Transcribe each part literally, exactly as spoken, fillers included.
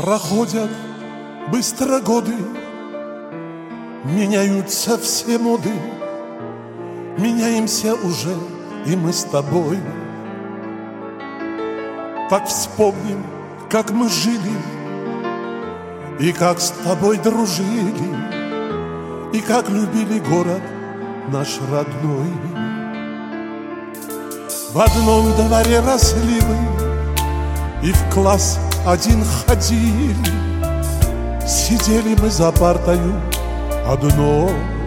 Проходят быстро годы, меняются все моды, меняемся уже и мы с тобой. Так вспомним, как мы жили, и как с тобой дружили, и как любили город наш родной. В одном дворе росли мы, и в класс один ходили, сидели мы за партою одной.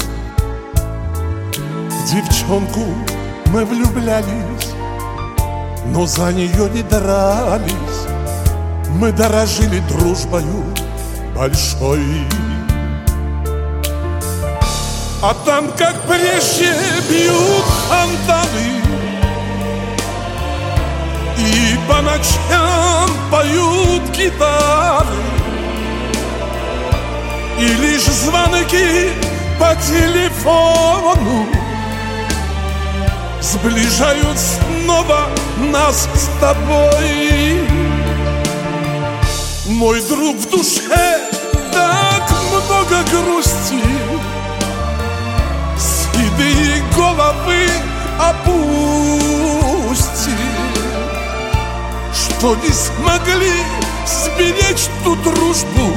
В девчонку мы влюблялись, но за нее не дрались. Мы дорожили дружбою большой. А там, как прежде, бьют фонтаны, и по ночам поют гитары, и лишь звонки по телефону сближают снова нас с тобой. Мой друг, в душе так много грусти, седые головы опусти, что не смогли сберечь ту дружбу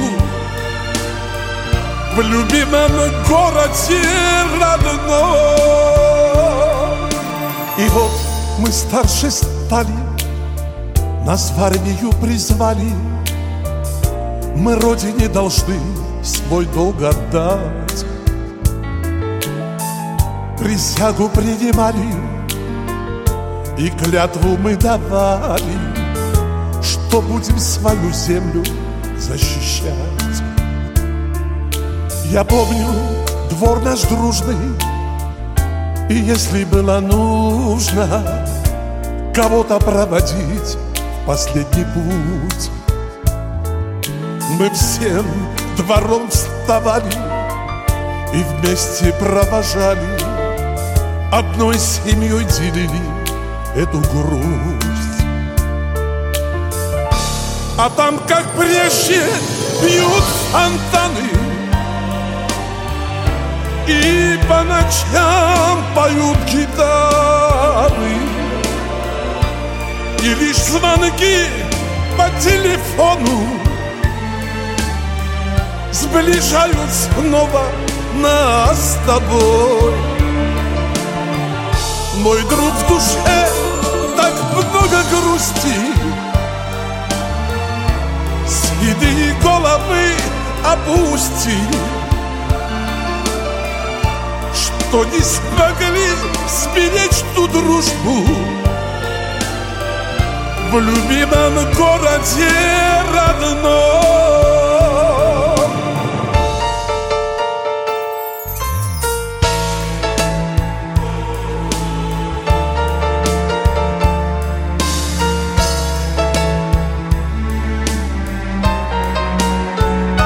в любимом городе родном. И вот мы старше стали, нас в армию призвали, мы родине должны свой долг отдать. Присягу принимали, и клятву мы давали, что будем свою землю защищать. Я помню двор наш дружный, и если было нужно кого-то проводить в последний путь, мы всем двором вставали и вместе провожали, одной семьей делили эту грусть. А там, как прежде, бьют фонтаны, и по ночам поют гитары, и лишь звонки по телефону сближают снова нас с тобой. Мой друг, в душе так много грусти, седые головы опусти, что не смогли сберечь ту дружбу в любимом городе родном.